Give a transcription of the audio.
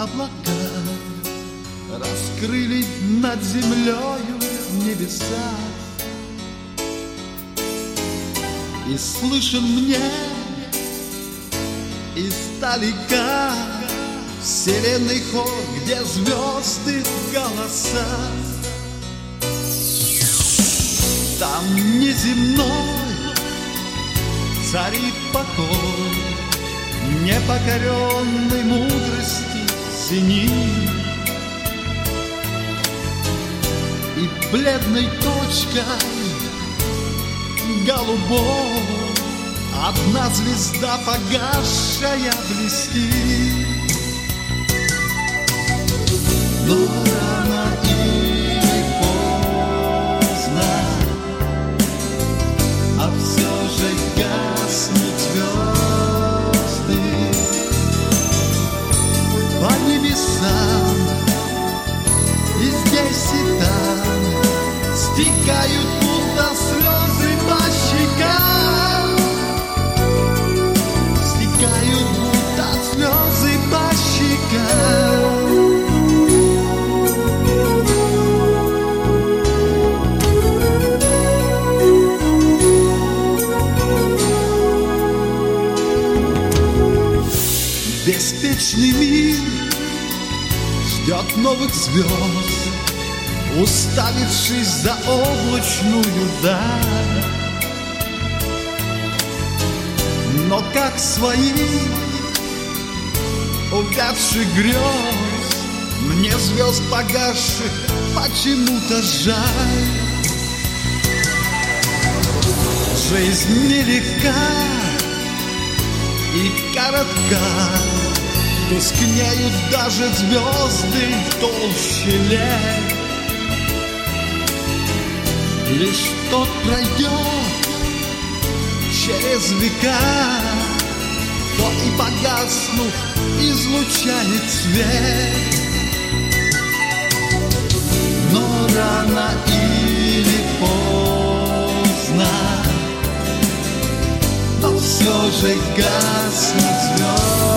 облака раскрыли над землею небеса. И слышен мне издалека вселенной хор, где звезды голоса. Там неземной царит покой, непокоренной мудрости зенит. И бледной точкой голубой одна звезда погасшая блестит. Но рано или поздно, а все же гаснут звезды по небесам, и здесь и там стекают будто слезы по щекам, стекают будто слезы по щекам. Беспечный мир ждет новых звезд, уставившись за облачную даль. Но как свои увядших грез мне звезд погасших почему-то жаль. Жизнь нелегка и коротка, тускнеют даже звезды в толще лет. Лишь тот пройдет через века, кто и погаснув излучает свет. Но рано или поздно, но все же гаснут звезды